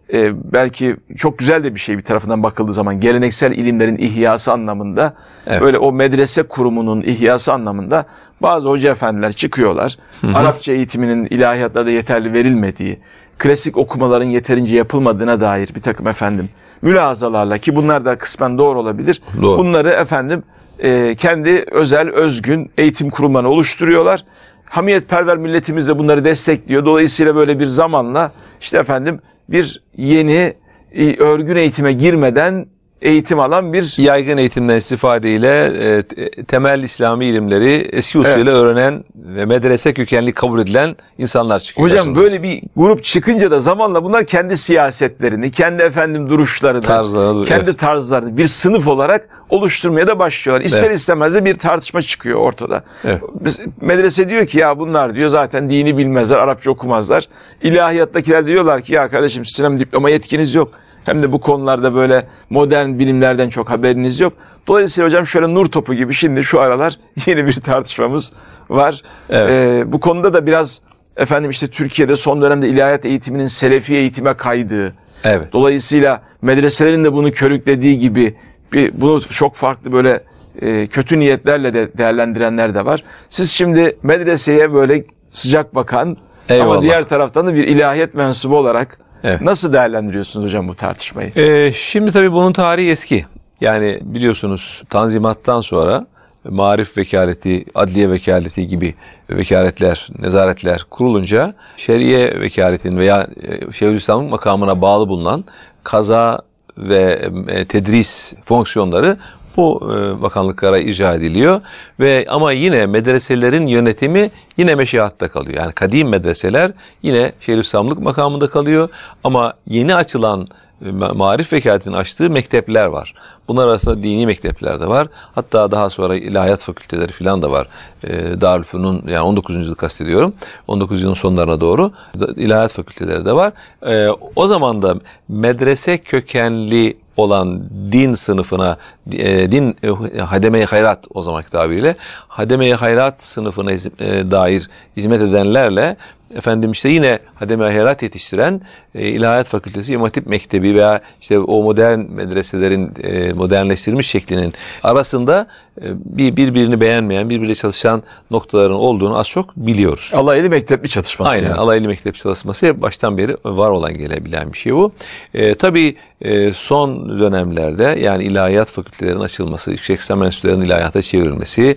[SPEAKER 1] e, belki çok güzel de bir şey bir tarafından bakıldığı zaman, geleneksel ilimlerin ihyası anlamında,
[SPEAKER 2] Evet.
[SPEAKER 1] böyle o medrese kurumunun ihyası anlamında bazı hoca efendiler çıkıyorlar. Hı hı. Arapça eğitiminin ilahiyatlarda yeterli verilmediği, klasik okumaların yeterince yapılmadığına dair bir takım efendim mülahazalarla, ki bunlar da kısmen doğru olabilir.
[SPEAKER 2] Doğru.
[SPEAKER 1] Bunları efendim e, kendi özel özgün eğitim kurumlarını oluşturuyorlar. Hamiyetperver milletimiz de bunları destekliyor. Dolayısıyla böyle bir zamanla işte efendim bir yeni e, örgün eğitime girmeden eğitim alan bir
[SPEAKER 2] Yaygın eğitimden istifadeyle e, te- temel İslami ilimleri eski usulüyle öğrenen ve medrese kökenli kabul edilen insanlar çıkıyor.
[SPEAKER 1] hocam
[SPEAKER 2] karşımıza.
[SPEAKER 1] böyle bir grup çıkınca da zamanla bunlar kendi siyasetlerini, kendi efendim duruşlarını,
[SPEAKER 2] Tarzlarını,
[SPEAKER 1] kendi
[SPEAKER 2] evet.
[SPEAKER 1] tarzlarını bir sınıf olarak oluşturmaya da başlıyorlar. İster
[SPEAKER 2] Evet.
[SPEAKER 1] istemez de bir tartışma çıkıyor ortada.
[SPEAKER 2] Evet.
[SPEAKER 1] Biz, medrese diyor ki ya bunlar diyor zaten dini bilmezler, Arapça okumazlar. İlahiyattakiler diyorlar ki ya kardeşim sizin hem diploma yetkiniz yok, hem de bu konularda böyle modern bilimlerden çok haberiniz yok. Dolayısıyla hocam şöyle nur topu gibi şimdi şu aralar yeni bir tartışmamız var.
[SPEAKER 2] Evet.
[SPEAKER 1] Ee, bu konuda da biraz efendim işte Türkiye'de son dönemde ilahiyat eğitiminin selefi eğitime kaydığı,
[SPEAKER 2] Evet.
[SPEAKER 1] dolayısıyla medreselerin de bunu körüklediği gibi bir, bunu çok farklı böyle e, kötü niyetlerle de değerlendirenler de var. Siz şimdi medreseye böyle sıcak bakan
[SPEAKER 2] Eyvallah.
[SPEAKER 1] ama diğer taraftan da bir ilahiyat mensubu olarak
[SPEAKER 2] Evet.
[SPEAKER 1] nasıl değerlendiriyorsunuz hocam bu tartışmayı?
[SPEAKER 2] Ee, şimdi tabii bunun tarihi eski. Yani biliyorsunuz Tanzimat'tan sonra marif vekaleti, adliye vekaleti gibi vekaletler, nezaretler kurulunca şeriye vekaletin veya Şeyhülislam'ın makamına bağlı bulunan kaza ve tedris fonksiyonları bu bakanlıklara icra ediliyor ve ama yine medreselerin yönetimi yine meşihatta kalıyor. Yani kadim medreseler yine Şeyhülislamlık makamında kalıyor ama yeni açılan marif vekaletinin açtığı mektepler var. Bunlar arasında dini mektepler de var. Hatta daha sonra ilahiyat fakülteleri falan da var. E, Darülfünun yani on dokuzuncu yılı kastediyorum. on dokuzuncu yılın sonlarına doğru ilahiyat fakülteleri de var. E, o zaman da medrese kökenli olan din sınıfına, e, din e, hademe-i hayrat o zamanki tabiriyle hademe-i hayrat sınıfına e, dair hizmet edenlerle efendim işte yine hademe-i hayrat yetiştiren e, İlahiyat Fakültesi İmam Hatip Mektebi veya işte o modern medreselerin e, modernleştirilmiş şeklinin arasında e, bir birbirini beğenmeyen, birbiriyle çalışan noktaların olduğunu az çok biliyoruz.
[SPEAKER 1] Alaylı mektepli çatışması.
[SPEAKER 2] Aynen,
[SPEAKER 1] yani.
[SPEAKER 2] alaylı mektep çalışması hep baştan beri var olan gelebilen bir şey bu. E, tabii e, son dönemlerde yani ilahiyat fakültelerinin açılması, yüksek lisans enstitülerinin ilahiyata çevrilmesi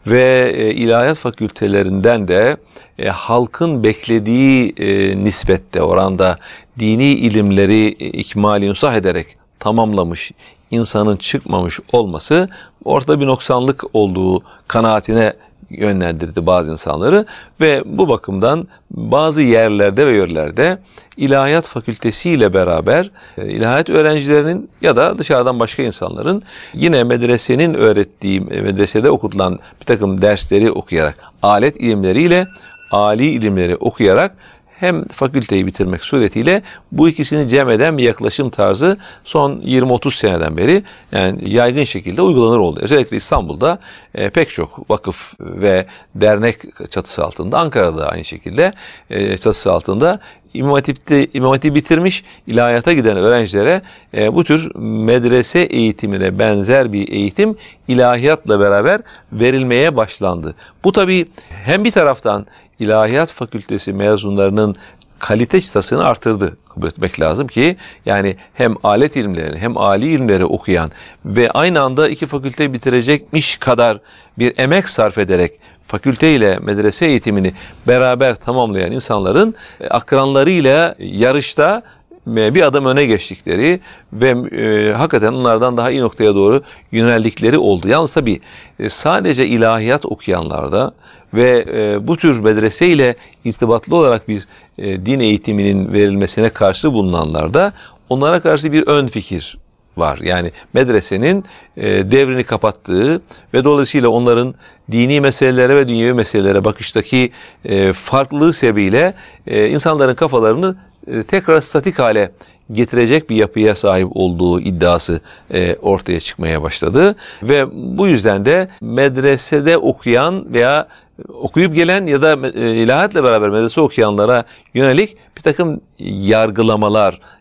[SPEAKER 2] ve e, ilahiyat fakültelerinden de e, halkın beklediği e, nispette, oranda dini ilimleri e, ikmali nusah ederek tamamlamış insanın çıkmamış olması ortada bir noksanlık olduğu kanaatine yönlendirdi bazı insanları ve bu bakımdan bazı yerlerde ve yörelerde ilahiyat fakültesiyle beraber e, ilahiyat öğrencilerinin ya da dışarıdan başka insanların yine medresenin öğrettiği, medresede okutulan bir takım dersleri okuyarak, alet ilimleriyle âli ilimleri okuyarak hem fakülteyi bitirmek suretiyle bu ikisini cem eden bir yaklaşım tarzı son yirmi otuz seneden beri yani yaygın şekilde uygulanır oldu. Özellikle İstanbul'da e, pek çok vakıf ve dernek çatısı altında, Ankara'da aynı şekilde e, çatısı altında İmam Hatip'te İmam Hatip'i bitirmiş ilahiyata giden öğrencilere e, bu tür medrese eğitimine benzer bir eğitim ilahiyatla beraber verilmeye başlandı. Bu tabii hem bir taraftan İlahiyat Fakültesi mezunlarının kalite çıtasını artırdı. Kabul etmek lazım ki yani hem alet ilimlerini hem âli ilimleri okuyan ve aynı anda iki fakülte bitirecekmiş kadar bir emek sarf ederek fakülte ile medrese eğitimini beraber tamamlayan insanların akranlarıyla yarışta bir adım öne geçtikleri ve e, hakikaten onlardan daha iyi noktaya doğru yöneldikleri oldu. Yalnız tabii e, sadece ilahiyat okuyanlarda ve e, bu tür medrese ile irtibatlı olarak bir e, din eğitiminin verilmesine karşı bulunanlarda onlara karşı bir ön fikir var. Yani medresenin e, devrini kapattığı ve dolayısıyla onların dini meselelere ve dünyevi meselelere bakıştaki e, farklılığı sebebiyle e, insanların kafalarını e, tekrar statik hale getirecek bir yapıya sahip olduğu iddiası e, ortaya çıkmaya başladı. Ve bu yüzden de medresede okuyan veya okuyup gelen ya da e, ilahiyatla beraber medrese okuyanlara yönelik bir takım yargılamalar,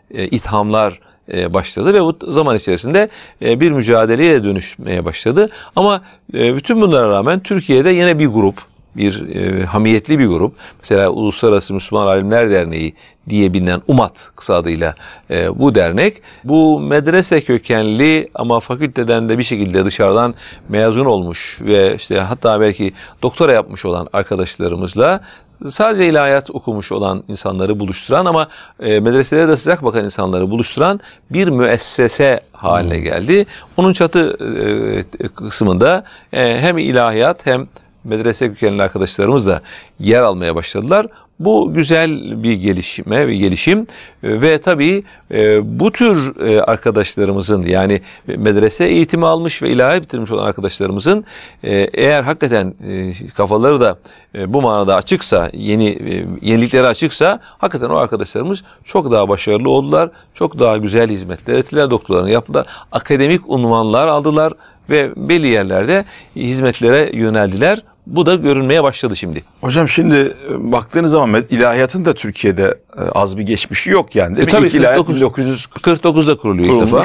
[SPEAKER 2] e, ithamlar e, başladı ve bu zaman içerisinde e, bir mücadeleye dönüşmeye başladı. Ama e, bütün bunlara rağmen Türkiye'de yine bir grup, bir e, hamiyetli bir grup, mesela Uluslararası Müslüman Alimler Derneği diye bilinen UMAT kısa adıyla e, bu dernek, bu medrese kökenli ama fakülteden de bir şekilde dışarıdan mezun olmuş ve işte hatta belki doktora yapmış olan arkadaşlarımızla sadece ilahiyat okumuş olan insanları buluşturan ama e, medreselere de sıcak bakan insanları buluşturan bir müessese haline geldi. Onun çatı e, kısmında e, hem ilahiyat hem medrese kökenli arkadaşlarımız da yer almaya başladılar. Bu güzel bir gelişme, bir gelişim ve tabii bu tür arkadaşlarımızın, yani medrese eğitimi almış ve ilahiyat bitirmiş olan arkadaşlarımızın eğer hakikaten kafaları da bu manada açıksa, yeni yeniliklere açıksa, hakikaten o arkadaşlarımız çok daha başarılı oldular, çok daha güzel hizmetler ettiler, doktorlarını yaptılar, akademik unvanlar aldılar ve belli yerlerde hizmetlere yöneldiler. Bu da görünmeye başladı şimdi.
[SPEAKER 1] Hocam şimdi baktığınız zaman ilahiyatın da Türkiye'de az bir geçmişi yok yani. Değil
[SPEAKER 2] e,
[SPEAKER 1] mi?
[SPEAKER 2] tabii
[SPEAKER 1] İlk ilahiyat
[SPEAKER 2] bin dokuz yüz kırk dokuzda kuruluyor
[SPEAKER 1] kurulmuş.
[SPEAKER 2] ilk defa.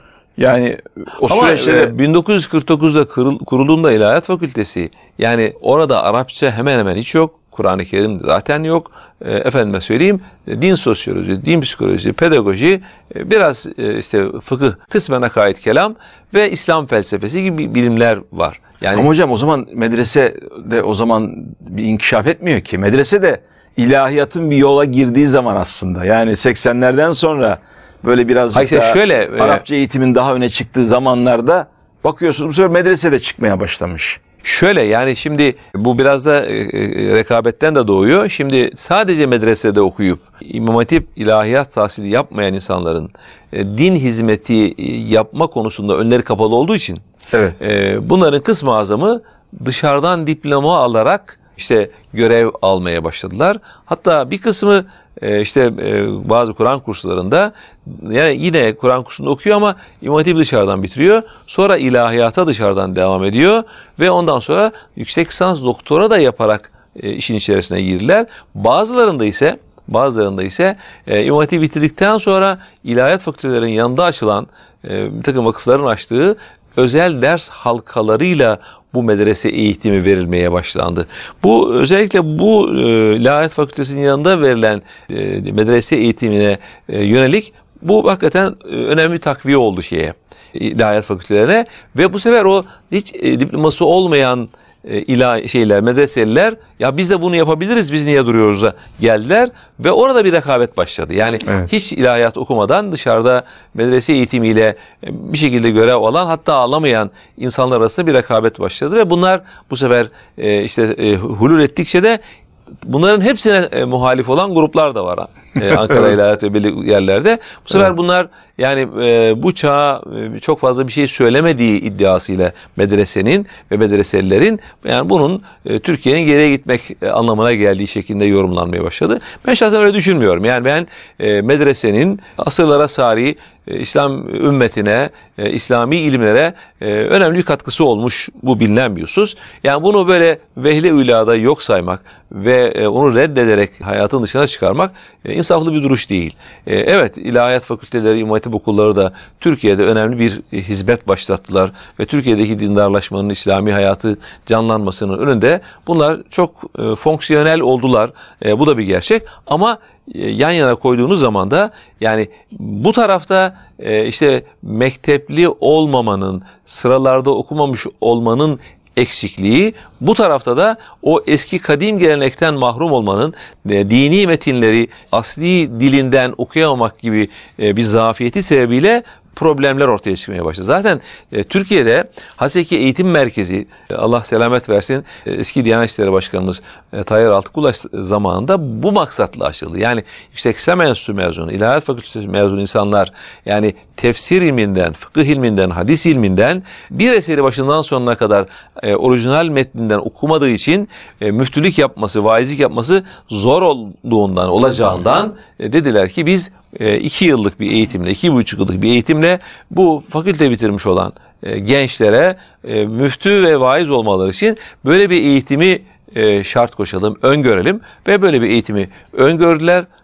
[SPEAKER 1] Yani o
[SPEAKER 2] Ama
[SPEAKER 1] süreçte de
[SPEAKER 2] bin dokuz yüz kırk dokuzda kurulduğunda İlahiyat Fakültesi, yani orada Arapça hemen hemen hiç yok. Kur'an-ı Kerim zaten yok. E, efendime söyleyeyim, din sosyoloji, din psikolojisi, pedagoji, e, biraz e, işte fıkıh, kısmen akaid kelam ve İslam felsefesi gibi bilimler var. Yani
[SPEAKER 1] ama hocam o zaman medrese de o zaman bir inkişaf etmiyor ki. Medrese de ilahiyatın bir yola girdiği zaman aslında. Yani seksenlerden sonra böyle birazcık
[SPEAKER 2] işte
[SPEAKER 1] daha
[SPEAKER 2] şöyle, e,
[SPEAKER 1] Arapça eğitimin daha öne çıktığı zamanlarda bakıyorsunuz bu sefer medrese de çıkmaya başlamış.
[SPEAKER 2] Şöyle, yani şimdi bu biraz da e, e, rekabetten de doğuyor. Şimdi sadece medresede okuyup İmam Hatip ilahiyat tahsili yapmayan insanların e, din hizmeti e, yapma konusunda önleri kapalı olduğu için
[SPEAKER 1] Evet.
[SPEAKER 2] e, bunların kısmı azamı dışarıdan diploma alarak işte görev almaya başladılar. Hatta bir kısmı e, işte e, bazı Kur'an kurslarında, yani yine Kur'an kursunda okuyor ama İmam Hatip dışarıdan bitiriyor. Sonra ilahiyata dışarıdan devam ediyor ve ondan sonra yüksek lisans doktora da yaparak e, işin içerisine girdiler. Bazılarında ise Bazılarında ise e, İmam Hatip bitirdikten sonra ilahiyat fakültelerinin yanında açılan e, bir takım vakıfların açtığı özel ders halkalarıyla bu medrese eğitimi verilmeye başlandı. Bu özellikle bu e, ilahiyat fakültesinin yanında verilen e, medrese eğitimine e, yönelik bu hakikaten e, önemli bir takviye oldu şeye, ilahiyat fakültelerine ve bu sefer o hiç e, diploması olmayan e, ilah şeyler, medreseliler, ya biz de bunu yapabiliriz, biz niye duruyoruz'a geldiler ve orada bir rekabet başladı. Yani
[SPEAKER 1] evet.
[SPEAKER 2] hiç ilahiyat okumadan dışarıda medrese eğitimiyle bir şekilde görev alan, hatta alamayan insanlar arasında bir rekabet başladı ve bunlar bu sefer e, işte e, hulul ettikçe de bunların hepsine e, muhalif olan gruplar da var e, Ankara İlahiyat ve belli yerlerde. Bu sefer evet. bunlar yani e, bu çağa e, çok fazla bir şey söylemediği iddiasıyla medresenin ve medreselilerin, yani bunun e, Türkiye'nin geriye gitmek e, anlamına geldiği şeklinde yorumlanmaya başladı. Ben şahsen öyle düşünmüyorum. Yani ben e, medresenin asırlara sari e, İslam ümmetine, e, İslami ilimlere e, önemli bir katkısı olmuş, bu bilinen bir husus. Yani bunu böyle vehle ulada yok saymak ve e, onu reddederek hayatın dışına çıkarmak e, insaflı bir duruş değil. E, evet, ilahiyat fakülteleri, İmam Hatip okulları da Türkiye'de önemli bir e, hizmet başlattılar ve Türkiye'deki dindarlaşmanın, İslami hayatı canlanmasının önünde bunlar çok e, fonksiyonel oldular. E, bu da bir gerçek ama e, yan yana koyduğunuz zaman da yani bu tarafta e, işte mektepli olmamanın, sıralarda okumamış olmanın eksikliği, bu tarafta da o eski kadim gelenekten mahrum olmanın, e, dini metinleri asli dilinden okuyamamak gibi e, bir zafiyeti sebebiyle problemler ortaya çıkmaya başladı. Zaten e, Türkiye'de Haseki Eğitim Merkezi, e, Allah selamet versin, e, eski Diyanet İşleri Başkanımız e, Tayyar Altıkulaş zamanında bu maksatla açıldı. Yani Yüksek İslam Enstitüsü mezunu, İlahiyat Fakültesi mezunu insanlar, yani tefsir ilminden, fıkıh ilminden, hadis ilminden bir eseri başından sonuna kadar e, orijinal metninden okumadığı için e, müftülük yapması, vaizlik yapması zor olduğundan, olacağından e, dediler ki biz e, iki yıllık bir eğitimle, iki buçuk yıllık bir eğitimle bu fakülte bitirmiş olan e, gençlere e, müftü ve vaiz olmaları için böyle bir eğitimi e, şart koşalım, öngörelim ve böyle bir eğitimi öngördüler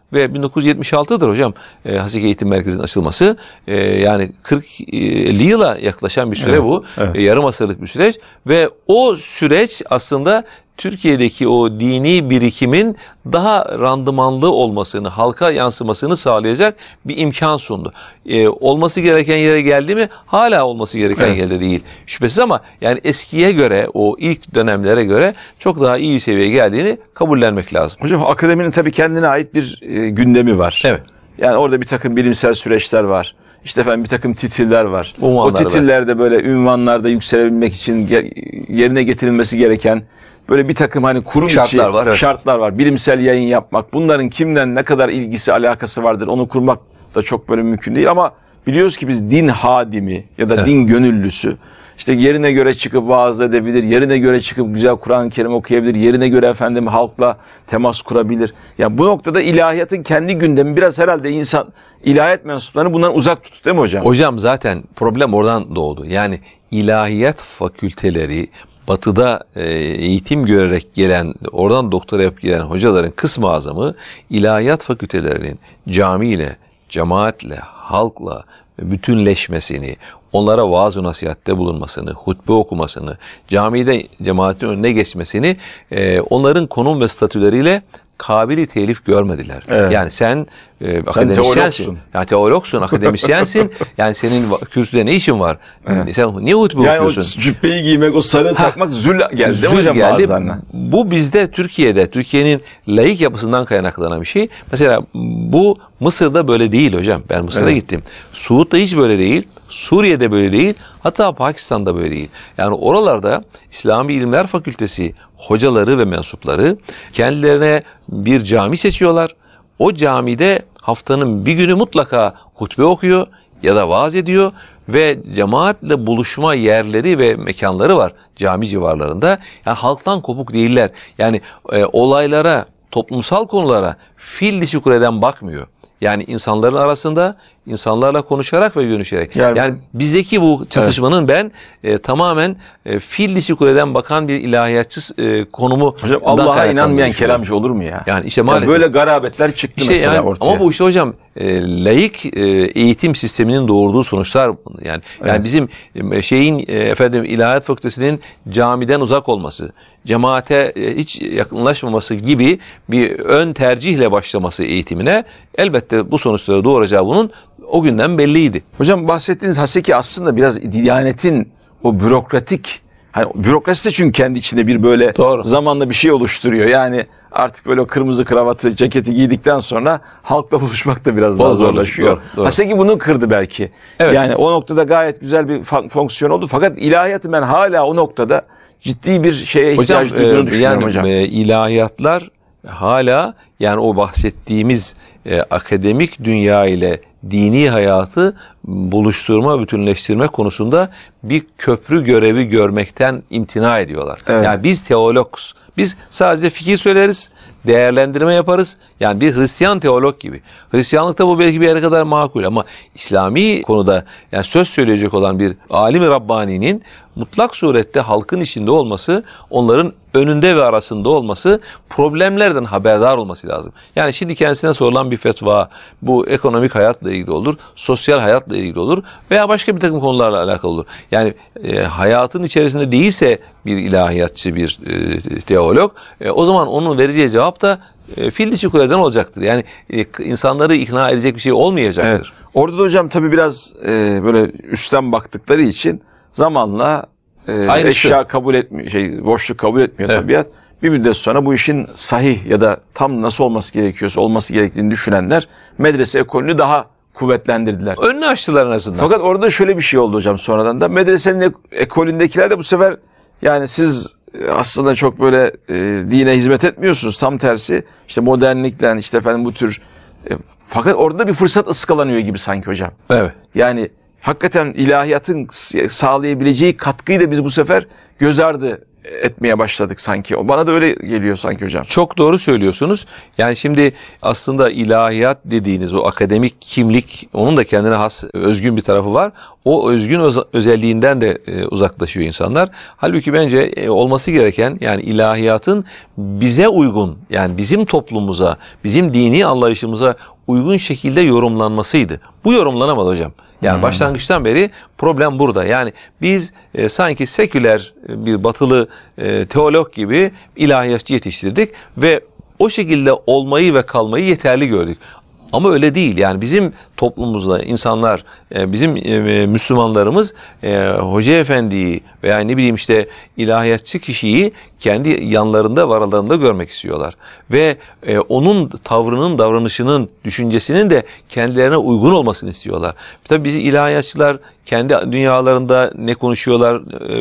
[SPEAKER 2] ve bin dokuz yüz yetmiş altı'dır hocam e, Haseki Eğitim Merkezi'nin açılması. E, yani kırk elli yıla yaklaşan bir süre
[SPEAKER 1] Evet,
[SPEAKER 2] bu.
[SPEAKER 1] evet.
[SPEAKER 2] E, yarım asırlık bir süreç ve o süreç aslında Türkiye'deki o dini birikimin daha randımanlı olmasını, halka yansımasını sağlayacak bir imkan sundu. Ee, olması gereken yere geldi mi? Hala olması gereken
[SPEAKER 1] Evet.
[SPEAKER 2] yerde değil. Şüphesiz ama yani eskiye göre, o ilk dönemlere göre çok daha iyi bir seviyeye geldiğini kabullenmek lazım.
[SPEAKER 1] Hocam akademinin tabii kendine ait bir e, gündemi var.
[SPEAKER 2] Evet.
[SPEAKER 1] Yani orada bir takım bilimsel süreçler var. İşte efendim bir takım titiller var.
[SPEAKER 2] Unvanlar
[SPEAKER 1] o titillerde böyle ünvanlarda yükselebilmek için ge- yerine getirilmesi gereken böyle bir takım hani kurum
[SPEAKER 2] Şartlar
[SPEAKER 1] içi
[SPEAKER 2] var, evet.
[SPEAKER 1] şartlar var. Bilimsel yayın yapmak. Bunların kimden ne kadar ilgisi alakası vardır onu kurmak da çok böyle mümkün değil ama biliyoruz ki biz din hadimi ya da
[SPEAKER 2] Evet.
[SPEAKER 1] din gönüllüsü işte yerine göre çıkıp vaaz edebilir, yerine göre çıkıp güzel Kur'an-ı Kerim okuyabilir, yerine göre efendim halkla temas kurabilir. Yani bu noktada ilahiyatın kendi gündemi biraz herhalde insan ilahiyat mensuplarını bundan uzak tuttu değil mi hocam?
[SPEAKER 2] Hocam zaten problem oradan doğdu. Yani ilahiyat fakülteleri Batı'da e, eğitim görerek gelen, oradan doktora yapıp gelen hocaların kısmı azamı ilahiyat fakültelerinin camiyle, cemaatle, halkla bütünleşmesini, onlara vaaz-ı nasihatte bulunmasını, hutbe okumasını, camide cemaatin önüne geçmesini e, onların konum ve statüleriyle kabili telif görmediler.
[SPEAKER 1] Evet.
[SPEAKER 2] Yani sen, e, akademisyensin.
[SPEAKER 1] teologsun.
[SPEAKER 2] Yani teologsun, akademisyensin. Yani senin va- kürsüde ne işin var? Sen niye hutbe
[SPEAKER 1] Yani o
[SPEAKER 2] okuyorsun?
[SPEAKER 1] cübbeyi giymek, o sarığı takmak zül geldi değil mi
[SPEAKER 2] Zül
[SPEAKER 1] hocam
[SPEAKER 2] geldi.
[SPEAKER 1] bazılarına?
[SPEAKER 2] Bu bizde Türkiye'de, Türkiye'nin laik yapısından kaynaklanan bir şey. Mesela bu Mısır'da böyle değil hocam. Ben Mısır'a
[SPEAKER 1] Evet.
[SPEAKER 2] gittim. Suud'da hiç böyle değil. Suriye'de böyle değil. Hatta Pakistan'da böyle değil. Yani oralarda İslami İlimler Fakültesi hocaları ve mensupları kendilerine bir cami seçiyorlar. O camide haftanın bir günü mutlaka hutbe okuyor ya da vaaz ediyor ve cemaatle buluşma yerleri ve mekanları var cami civarlarında. Yani halktan kopuk değiller. Yani e, olaylara, toplumsal konulara fil dişi kuleden bakmıyor. Yani insanların arasında insanlarla konuşarak ve görüşerek.
[SPEAKER 1] Yani-
[SPEAKER 2] Yani, bizdeki bu çatışmanın ben e, tamamen e, fil dişi kuleden bakan bir ilahiyatçı e, konumu
[SPEAKER 1] Hocam Allah'a inanmayan kelamcı olur mu ya?
[SPEAKER 2] Yani işte
[SPEAKER 1] Yani
[SPEAKER 2] maalesef.
[SPEAKER 1] böyle garabetler çıktı
[SPEAKER 2] İşte
[SPEAKER 1] mesela
[SPEAKER 2] yani,
[SPEAKER 1] ortaya.
[SPEAKER 2] ama bu işte hocam e, laik e, eğitim sisteminin doğurduğu sonuçlar yani yani
[SPEAKER 1] Evet.
[SPEAKER 2] bizim e, şeyin e, efendim ilahiyat fakültesinin camiden uzak olması, cemaate e, hiç yakınlaşmaması gibi bir ön tercihle başlaması eğitimine elbette bu sonuçları doğuracağı bunun o günden belliydi.
[SPEAKER 1] Hocam bahsettiğiniz Haseki aslında biraz Diyanet'in o bürokratik, hani bürokrasi de çünkü kendi içinde bir böyle
[SPEAKER 2] Doğru.
[SPEAKER 1] zamanla bir şey oluşturuyor. Yani artık böyle o kırmızı kravatı, ceketi giydikten sonra halkla buluşmak da biraz daha
[SPEAKER 2] Doğru,
[SPEAKER 1] zorlaşıyor.
[SPEAKER 2] doğru, doğru.
[SPEAKER 1] Haseki bunu kırdı belki.
[SPEAKER 2] Evet.
[SPEAKER 1] Yani o noktada gayet güzel bir fa- fonksiyon oldu. Fakat ilahiyatı ben hala o noktada ciddi bir şeye
[SPEAKER 2] Hocam
[SPEAKER 1] ihtiyaç duyduğunu
[SPEAKER 2] e,
[SPEAKER 1] düşünüyorum
[SPEAKER 2] yani
[SPEAKER 1] hocam.
[SPEAKER 2] e, ilahiyatlar hala yani o bahsettiğimiz e, akademik dünya ile dini hayatı buluşturma, bütünleştirme konusunda bir köprü görevi görmekten imtina ediyorlar.
[SPEAKER 1] Evet.
[SPEAKER 2] Yani biz teologuz. Biz sadece fikir söyleriz, değerlendirme yaparız. Yani bir Hristiyan teolog gibi. Hristiyanlıkta bu belki bir yere kadar makul ama İslami konuda yani söz söyleyecek olan bir alim-i Rabbani'nin mutlak surette halkın içinde olması, onların önünde ve arasında olması, problemlerden haberdar olması lazım. Yani şimdi kendisine sorulan bir fetva, bu ekonomik hayatla ilgili olur, sosyal hayatla ilgili olur veya başka bir takım konularla alakalı olur. Yani e, hayatın içerisinde değilse bir ilahiyatçı, bir e, teolog, e, o zaman onun vereceği cevap da e, fil dişi kuleden olacaktır. Yani e, insanları ikna edecek bir şey olmayacaktır.
[SPEAKER 1] Evet. Orada da hocam tabii biraz e, böyle üstten baktıkları için zamanla e,
[SPEAKER 2] Aynısı.
[SPEAKER 1] eşya kabul etmiyor, şey boşluk kabul etmiyor
[SPEAKER 2] Evet.
[SPEAKER 1] tabiat. Bir müddet sonra bu işin sahih ya da tam nasıl olması gerekiyorsa olması gerektiğini düşünenler medrese ekolünü daha kuvvetlendirdiler.
[SPEAKER 2] Önünü açtılar en azından.
[SPEAKER 1] Fakat orada şöyle bir şey oldu hocam sonradan da. Medresenin ek- ekolündekiler de bu sefer yani siz e, aslında çok böyle e, dine hizmet etmiyorsunuz. Tam tersi işte modernlikle işte efendim bu tür e, fakat orada da bir fırsat ıskalanıyor gibi sanki hocam.
[SPEAKER 2] Evet.
[SPEAKER 1] Yani hakikaten ilahiyatın s- sağlayabileceği katkıyı da biz bu sefer göz ardı etmeye başladık sanki. O bana da öyle geliyor sanki hocam.
[SPEAKER 2] Çok doğru söylüyorsunuz. Yani şimdi aslında ilahiyat dediğiniz o akademik kimlik, onun da kendine has özgün bir tarafı var. o özgün öz- özelliğinden de e, uzaklaşıyor insanlar. Halbuki bence e, olması gereken yani ilahiyatın bize uygun yani bizim toplumumuza, bizim dini anlayışımıza uygun şekilde yorumlanmasıydı. Bu yorumlanamadı hocam. Yani hmm. başlangıçtan beri problem burada. Yani biz e, sanki seküler e, bir batılı e, teolog gibi ilahiyatçı yetiştirdik ve o şekilde olmayı ve kalmayı yeterli gördük. Ama öyle değil. Yani bizim toplumumuzda insanlar, bizim Müslümanlarımız Hoca Efendi'yi veya ne bileyim işte ilahiyatçı kişiyi kendi yanlarında, aralarında görmek istiyorlar. Ve onun tavrının, davranışının, düşüncesinin de kendilerine uygun olmasını istiyorlar. Tabii biz ilahiyatçılar kendi dünyalarında ne konuşuyorlar,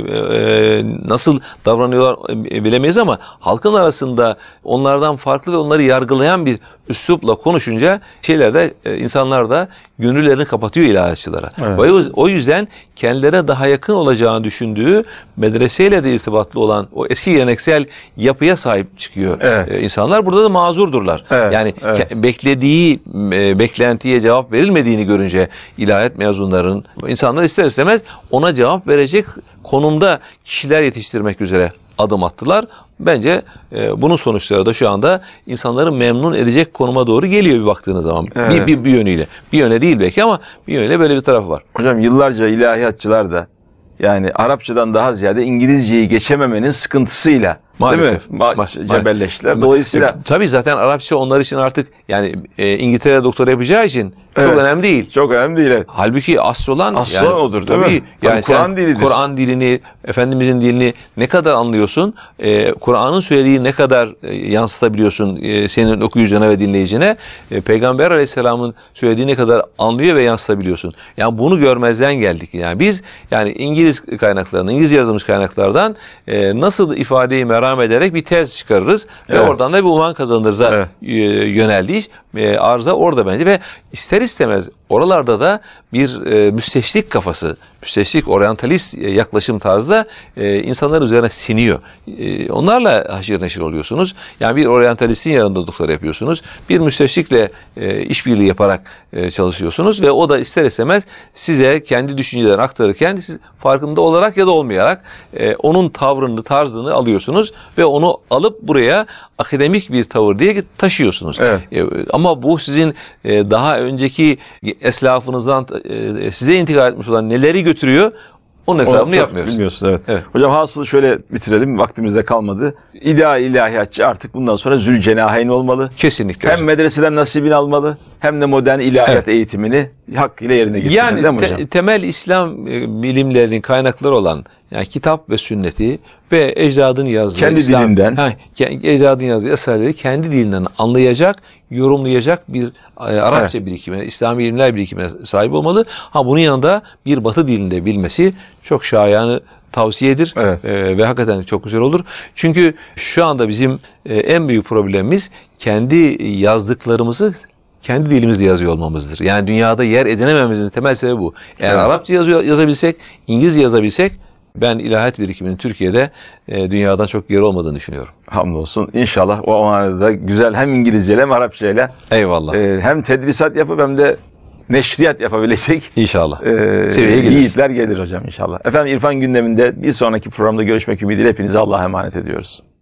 [SPEAKER 2] nasıl davranıyorlar bilemeyiz ama halkın arasında onlardan farklı ve onları yargılayan bir üslupla konuşunca şeylerde insanlar da gönüllerini kapatıyor ilahiyatçılara. Evet. O yüzden kendilerine daha yakın olacağını düşündüğü medreseyle de irtibatlı olan o eski geleneksel yapıya sahip çıkıyor. Evet. Ee, insanlar burada da mazurdurlar. Evet. Yani evet. beklediği e, beklentiye cevap verilmediğini görünce ilahiyat mezunlarının insanlar ister istemez ona cevap verecek konumda kişiler yetiştirmek üzere adım attılar. Bence e, bunun sonuçları da şu anda insanları memnun edecek konuma doğru geliyor bir baktığınız zaman. Evet. Bir, bir, bir yönüyle. Bir yöne değil belki ama bir yönüyle böyle bir tarafı var.
[SPEAKER 1] Hocam yıllarca ilahiyatçılar da yani Arapçadan daha ziyade İngilizceyi geçememenin sıkıntısıyla
[SPEAKER 2] maalesef
[SPEAKER 1] değil mi? Ma- cebelleştiler. Dolayısıyla
[SPEAKER 2] e, tabii zaten Arapça onlar için artık yani e, İngiltere doktora yapacağı için
[SPEAKER 1] evet,
[SPEAKER 2] çok önemli değil.
[SPEAKER 1] Çok önemli değil. Evet.
[SPEAKER 2] Halbuki asıl olan
[SPEAKER 1] asıl
[SPEAKER 2] yani,
[SPEAKER 1] odur değil
[SPEAKER 2] tabii,
[SPEAKER 1] mi?
[SPEAKER 2] Yani
[SPEAKER 1] Kur'an dilidir.
[SPEAKER 2] Kur'an dilini, Efendimizin dilini ne kadar anlıyorsun? E, Kur'an'ın söylediği ne kadar e, yansıtabiliyorsun e, senin okuyucuna ve dinleyicine? E, Peygamber Aleyhisselam'ın söylediği ne kadar anlıyor ve yansıtabiliyorsun? Yani bunu görmezden geldik. Yani biz yani İngiliz kaynaklarından, İngilizce yazılmış kaynaklardan e, nasıl ifadeyi meram ederek bir tez çıkarırız evet. ve oradan da bir unvan kazanırıza evet. yöneldi iş. E, arıza orada bence ve ister istemez oralarda da bir e, müsteşrik kafası, müsteşrik oryantalist e, yaklaşım tarzda e, insanların üzerine siniyor. E, onlarla haşır neşir oluyorsunuz. Yani bir oryantalistin yanında doktora yapıyorsunuz. Bir müsteşrikle e, işbirliği yaparak e, çalışıyorsunuz ve o da ister istemez size kendi düşüncelerini aktarırken siz farkında olarak ya da olmayarak e, onun tavrını, tarzını alıyorsunuz ve onu alıp buraya akademik bir tavır diye taşıyorsunuz. Evet. E, ama bu sizin e, daha önceki eslafınızdan e, size intikal etmiş olan neleri götürüyor? Onun hesabını Onu yapmıyoruz.
[SPEAKER 1] Bilmiyorsunuz evet. evet. Hocam hasılı şöyle bitirelim. Vaktimizde kalmadı. İdeal ilahiyatçı artık bundan sonra Zülcenaheyn olmalı.
[SPEAKER 2] Kesinlikle.
[SPEAKER 1] Hem hocam. Medreseden nasibini almalı hem de modern ilahiyat evet. eğitimini hakkıyla yerine getirmeli.
[SPEAKER 2] Yani
[SPEAKER 1] değil mi hocam?
[SPEAKER 2] Te- temel İslam bilimlerinin kaynakları olan yani kitap ve sünneti ve ecdadın yazdığı
[SPEAKER 1] kendi
[SPEAKER 2] İslam,
[SPEAKER 1] dilinden
[SPEAKER 2] ha, ecdadın yazdığı eserleri kendi dilinden anlayacak, yorumlayacak bir e, Arapça evet. birikimine, İslami ilimler birikimine sahip olmalı. Ha bunun yanında bir Batı dilinde bilmesi çok şayanı tavsiyedir evet. e, ve hakikaten çok güzel olur. Çünkü şu anda bizim e, en büyük problemimiz kendi yazdıklarımızı kendi dilimizde yazıyor olmamızdır. Yani dünyada yer edinemememizin temel sebebi bu. Eğer evet. Arapça yazıyor, yazabilsek, İngilizce yazabilsek ben ilahiyat birikiminin Türkiye'de e, dünyadan çok geri olmadığını düşünüyorum.
[SPEAKER 1] Hamdolsun. İnşallah o manada güzel hem İngilizceyle hem Arapçayla
[SPEAKER 2] eyvallah.
[SPEAKER 1] E, hem tedrisat yapıp hem de neşriyat yapabilecek
[SPEAKER 2] İnşallah.
[SPEAKER 1] E, seviyeye yiğitler gelir hocam inşallah. Efendim İrfan gündeminde bir sonraki programda görüşmek ümidiyle hepinize Allah'a emanet ediyoruz.